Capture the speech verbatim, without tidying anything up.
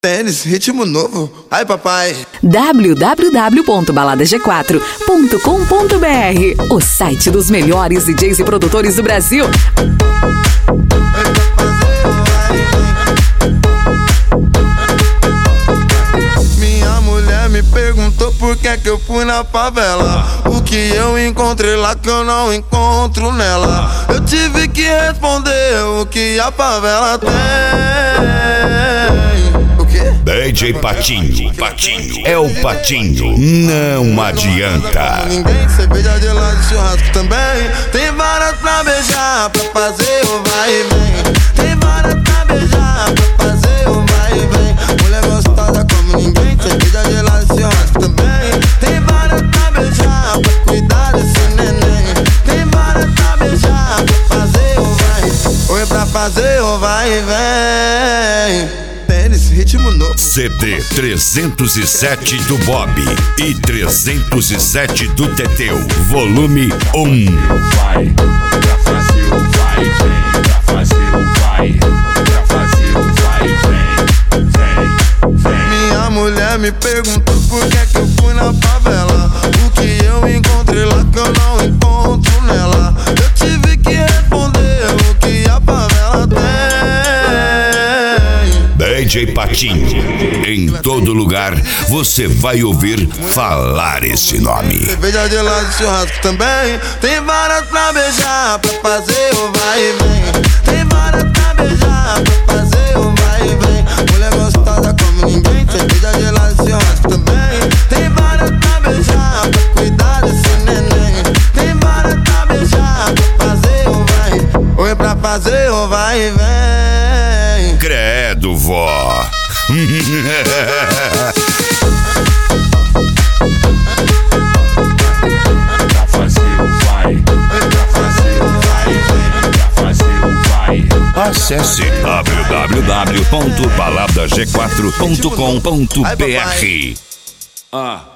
Tênis, ritmo novo. Ai, papai. w w w ponto balada g quatro ponto com ponto b r, o site dos melhores D Js e produtores do Brasil. Minha mulher me perguntou por que é que eu fui na favela. O que eu encontrei lá que eu não encontro nela. Eu tive que responder o que a favela tem. D J Patinho, Patinho, é o Patinho, não adianta. Ninguém, cerveja de lá de churrasco também. Tem varas pra beijar, pra fazer o vai e vem. Tem varas pra beijar, pra fazer o vai e vem. Mulher gostosa como ninguém, cerveja de lá de churrasco também. Tem varas pra beijar, pra cuidar desse neném. Tem varas pra beijar, pra fazer o vai. Oi, pra fazer o vai e vem. Tênis, ritmo novo. C D trezentos e sete do Bob e trezentos e sete do Teteu, volume um. Vai, pra fazer o vai, vem, pra fazer o vai, pra fazer o vai, vem, vem, vem. Minha mulher me perguntou por que é que eu fui na favela. O que eu encontrei lá que eu não encontro nela. Eu tive que responder o que a favela tem. D J Patinho, em todo lugar você vai ouvir falar esse nome. Cerveja de lá de churrasco também. Tem varas pra beijar, pra fazer o vai e vem. Tem varas pra beijar, pra fazer o vai e vem. Mulher gostosa como ninguém, cerveja de lá de churrasco também. Tem varas pra beijar, pra cuidar desse neném. Tem varas pra beijar, pra fazer o vai. Oi, pra fazer o vai e vem. Credo, vó. Pra fazer o vai, pra fazer o vai, vem, pra fazer o vai. Acesse w w w ponto balada g quatro ponto com ponto b r. Ah.